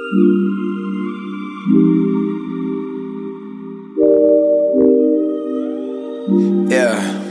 Yeah.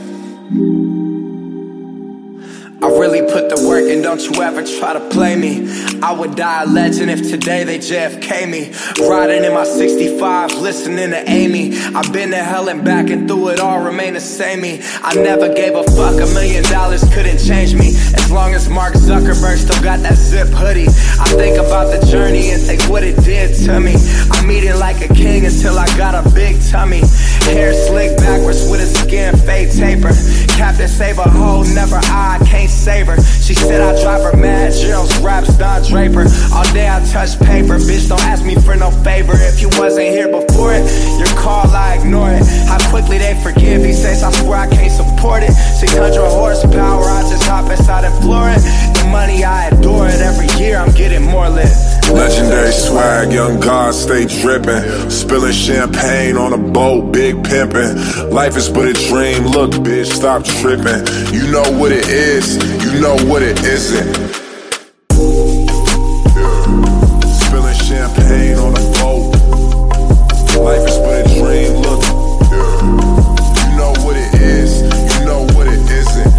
I really put the work in, don't you ever try to play me. I would die a legend if today they JFK me. Riding in my 65, listening to Amy. I've been to hell and back and through it all, remain the same me. I never gave a fuck, $1 million couldn't change me. As long as Mark Zuckerberg still got that zip hoodie. I think about the journey and think what it did to me. I'm eating like a king until I got a big tummy. Hair slicked backwards with a skin fade taper. Captain Save a hoe, never I can't save her. She said I drive her mad, Gerald's raps, Don Draper. All day I touch paper, bitch don't ask me for no favor. If you wasn't here before it, your call I ignore it. How quickly they forgive, he says I swear I can't support it. 600 horsepower, I just hop inside and floor it. The money I adore it, every year I'm getting more lit. Legendary swag, young God stay drippin'. Spilling champagne on a boat, big pimpin'. Life is but a dream, look bitch, stop trippin'. You know what it is, you know what it isn't. Spilling champagne on a boat. Life is but a dream, look. You know what it is, you know what it isn't.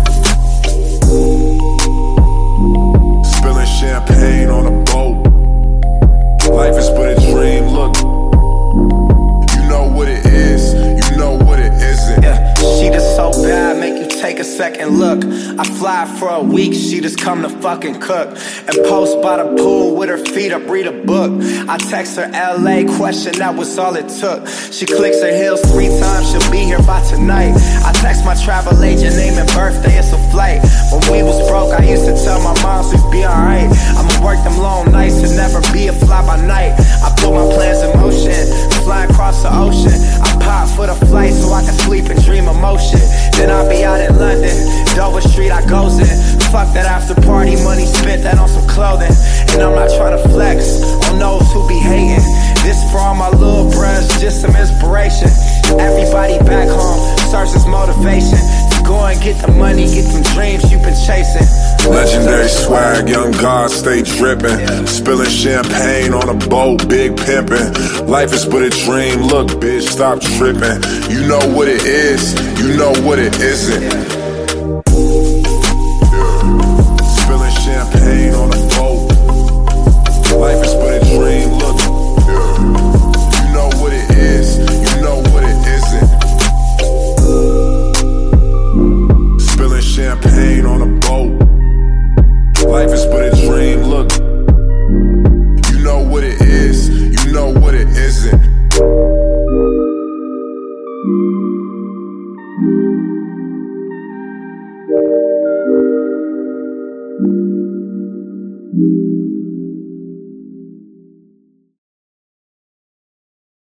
Spilling champagne on a boat. Life is but a dream, look. You know what it is, you know what it isn't. Yeah, she just so bad, make you take a second look. I fly for a week, she just come to fucking cook. And post by the pool with her feet up, read a book. I text her LA question, that was all it took. She clicks her heels 3 times, she'll be here by tonight. I text my travel agent, name and birthday, it's a flight. When we was broke, I used to tell my moms we'd be alright. I'ma work them long nights and never be a fly by night. I put my plans in motion, flying across the ocean. I pop for the flight so I can sleep and dream emotion. Then I'll be out in London, Dover Street I goes in. Fuck that after party money, spent that on some clothing. And I'm not trying to flex on those who be hating. This for all my little bruhs, just some inspiration. Everybody back home searches motivation to go and get the money, get them dreams you've been chasing. Legendary swag, young God stay drippin'. Spilling champagne on a boat, big pimpin'. Life is but a dream, look bitch, stop trippin'. You know what it is, you know what it isn't. Spilling champagne on a boat. Life is but a dream, look. You know what it is, you know what it isn't. Spilling champagne on a boat. Life is but a dream, look. You know what it is, you know what it isn't. Thank you.